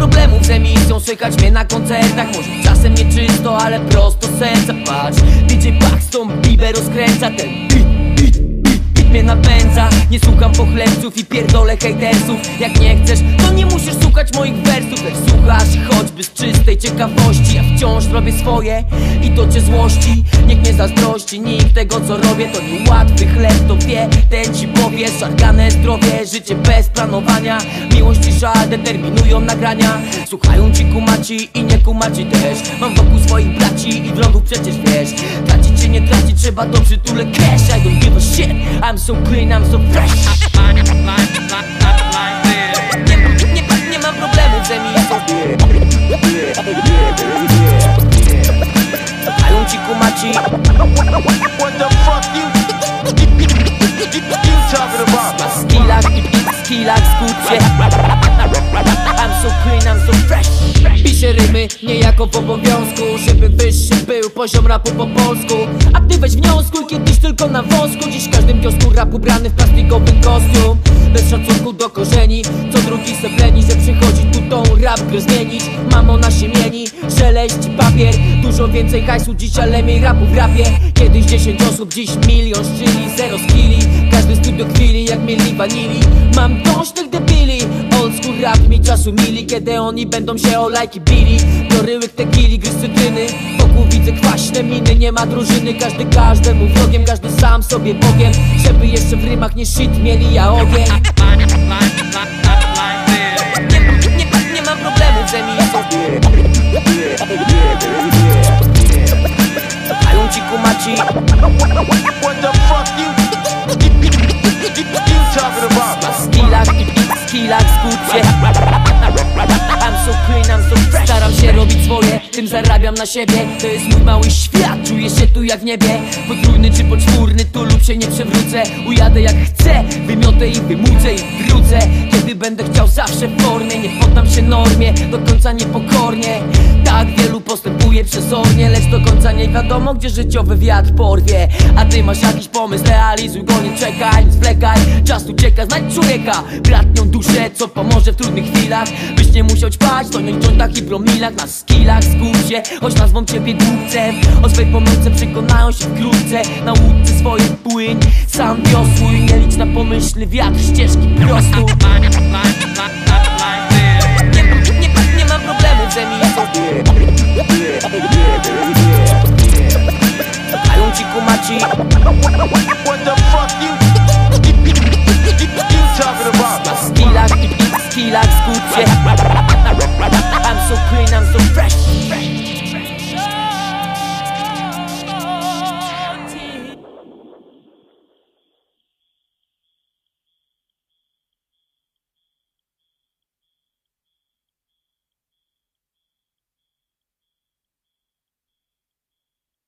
problemów z emisją, słychać mnie na koncertach. Może czasem nieczysto, ale prosto z serca. Patrz, DJ Paxton Bieber rozkręca ten beat mnie napędza. Nie słucham pochlebców i pierdolę hejtersów. Jak nie chcesz, to nie musisz słuchać moich wersów. Lecz słuchasz choćby z czystej ciekawości. Ja wciąż robię swoje i to cię złości. Niech nie zazdrości nikt tego co robię. To niełatwy chleb, to wie, ten ci powie. Szargane zdrowie, życie bez planowania. Miłość i żal determinują nagrania. Słuchają ci kumaci i nie kumaci też. Mam wokół swoich braci i wrogów przecież wiesz. Tracić się nie traci, trzeba do przytule cash. I don't give a shit, I'm so clean, I'm so fresh. Nie mam problemów z emisją. Słuchają ci kumaci. What the fuck you talking about? Skillach skup się. I'm so clean, I'm so fresh. Piszę rymy niejako w obowiązku, żeby wyższy był poziom rapu po polsku. A ty weź wnioskuj, kiedyś tylko na wosku. Dziś w każdym kiosku rap ubrany w plastikowy kostium. Bez szacunku do korzeni, co drugi se pleni, że przychodzi tu tą rap grę zmienić. Mamo na siemieni, szeleści papier. Dużo więcej hajsu dziś, ale mniej rapu w rapie. Kiedyś 10 osób, dziś milion szczyli, zero skilli. Każdy studio chwili jak mieli wanili. Mam dość tych debili. Old school rap mi czasu mili, kiedy oni będą się o lajki bili. Biorę łyk tequili, gryz cytryny. Wokół widzę kwaśne miny, nie ma drużyny. Każdy każdemu wrogiem, każdy sam sobie Bogiem. Żeby jeszcze w rymach nie shit mieli ja ogień. Nie mam problemów z emisją. Słuchają ci kumaci. What the fuck you talking about? Skillach skup się. I'm so clean, I'm so fresh. Staram się robić swoje, tym zarabiam na siebie. To jest mój mały świat, czuję się tu jak w niebie. Potrójny czy poczwórny, tu lub się nie przewrócę. Ujadę jak chcę, wymiotę i wymudzę i wrócę. Kiedy będę chciał, zawsze w formie. Nie poddam się normie, do końca niepokornie. Tak wielu postępuje przezornie, lecz do końca nie wiadomo, gdzie życiowy wiatr porwie. A ty masz jakiś pomysł, realizuj go, nie czekaj, nie zwlekaj. Czas ucieka, znajdź człowieka, bratnią duszę, co pomoże w trudnych chwilach. Byś nie musiał ćpać, to nie jointach i promilach. Na skillach skup się, choć nazwą ciebie głupcem. O swej pomyłce przekonają się wkrótce. Na łódce swojej płyń, sam wiosłuj. Nie licz na pomyślny wiatr ścieżki prostu.